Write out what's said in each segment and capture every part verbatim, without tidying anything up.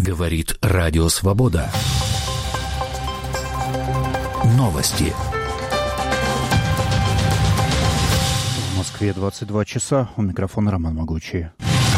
Говорит Радио Свобода. Новости. В Москве двадцать два часа. У микрофона Роман Могучий.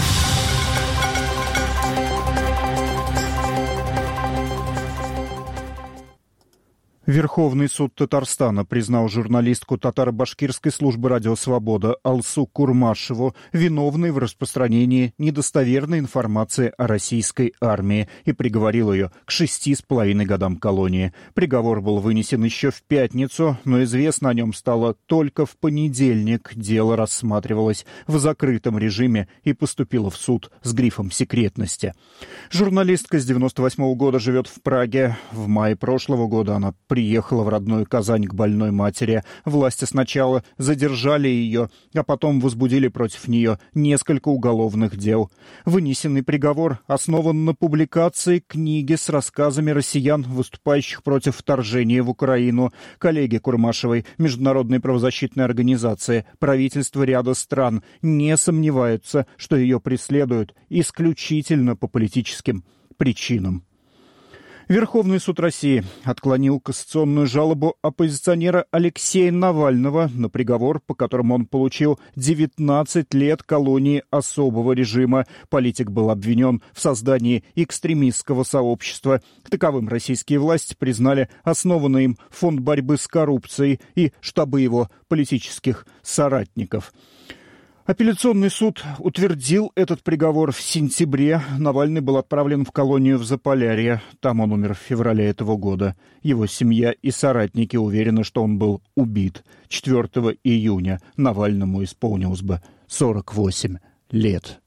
Верховный суд Татарстана признал журналистку татаро-башкирской службы «Радио Свобода» Алсу Курмашеву виновной в распространении недостоверной информации о российской армии и приговорил ее к шести с половиной годам колонии. Приговор был вынесен еще в пятницу, но известно о нем стало только в понедельник. Дело рассматривалось в закрытом режиме и поступило в суд с грифом секретности. Журналистка с девяносто восьмого года живет в Праге. В мае прошлого года она приехала в родную Казань к больной матери. Власти сначала задержали ее, а потом возбудили против нее несколько уголовных дел. Вынесенный приговор основан на публикации книги с рассказами россиян, выступающих против вторжения в Украину. Коллеги Курмашевой международной правозащитной организации, правительства ряда стран не сомневаются, что ее преследуют исключительно по политическим причинам. Верховный суд России отклонил кассационную жалобу оппозиционера Алексея Навального на приговор, по которому он получил девятнадцать лет колонии особого режима. Политик был обвинен в создании экстремистского сообщества. Таковым российские власти признали основанный им фонд борьбы с коррупцией и штабы его политических соратников. Апелляционный суд утвердил этот приговор в сентябре. Навальный был отправлен в колонию в Заполярье. Там он умер в феврале этого года. Его семья и соратники уверены, что он был убит. четвёртого июня Навальному исполнилось бы сорок восемь лет.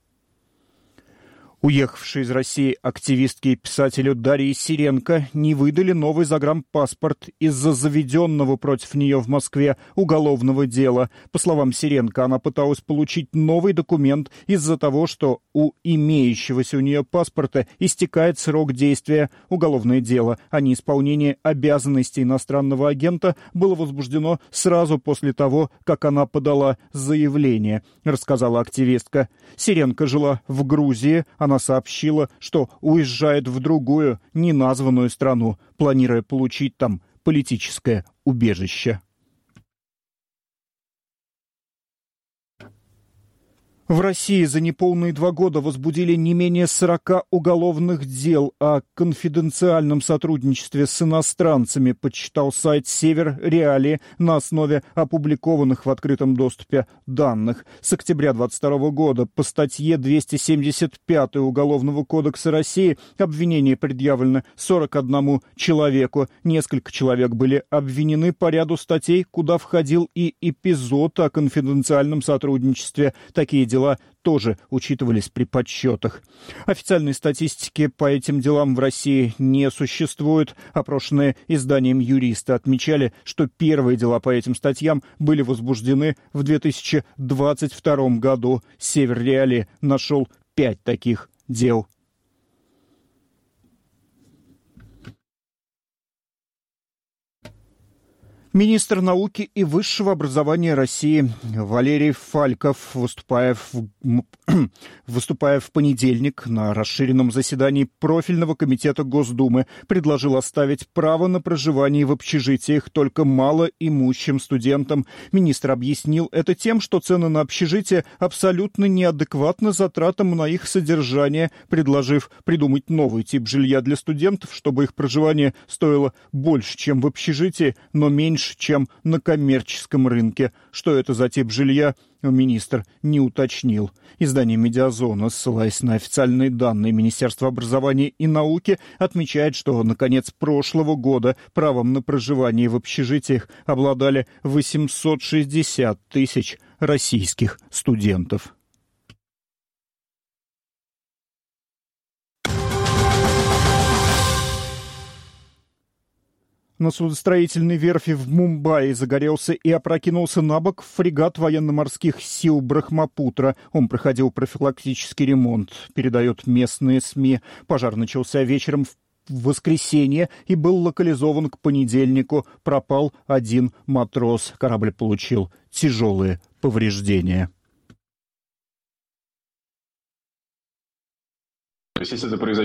Уехавшей из России активистке и писателю Дарье Сиренко не выдали новый загранпаспорт из-за заведенного против нее в Москве уголовного дела. По словам Сиренко, она пыталась получить новый документ из-за того, что у имеющегося у нее паспорта истекает срок действия. Уголовное дело о неисполнении обязанностей иностранного агента было возбуждено сразу после того, как она подала заявление, рассказала активистка. Сиренко жила в Грузии. Она сообщила, что уезжает в другую, неназванную страну, планируя получить там политическое убежище. В России за неполные два года возбудили не менее сорока уголовных дел о конфиденциальном сотрудничестве с иностранцами, подсчитал сайт «Север Реалии» на основе опубликованных в открытом доступе данных. С октября двадцать второго года по статье двести семьдесят пять Уголовного кодекса России обвинение предъявлено сорок одному человеку. Несколько человек были обвинены по ряду статей, куда входил и эпизод о конфиденциальном сотрудничестве. Такие дела тоже учитывались при подсчетах. Официальной статистики по этим делам в России не существует. Опрошенные изданием юристы отмечали, что первые дела по этим статьям были возбуждены в две тысячи двадцать втором году. Север Реалии нашел пять таких дел. Министр науки и высшего образования России Валерий Фальков, выступая в, выступая в понедельник на расширенном заседании профильного комитета Госдумы, предложил оставить право на проживание в общежитиях только малоимущим студентам. Министр объяснил это тем, что цены на общежитие абсолютно неадекватны затратам на их содержание, предложив придумать новый тип жилья для студентов, чтобы их проживание стоило больше, чем в общежитии, но меньше, чем на коммерческом рынке. Что это за тип жилья, министр не уточнил. Издание «Медиазона», ссылаясь на официальные данные Министерства образования и науки, отмечает, что на конец прошлого года правом на проживание в общежитиях обладали восемьсот шестьдесят тысяч российских студентов. На судостроительной верфи в Мумбаи загорелся и опрокинулся на бок фрегат военно-морских сил «Брахмапутра». Он проходил профилактический ремонт, передают местные СМИ. Пожар начался вечером в в воскресенье и был локализован к понедельнику. Пропал один матрос. Корабль получил тяжелые повреждения. То есть, если это произойдет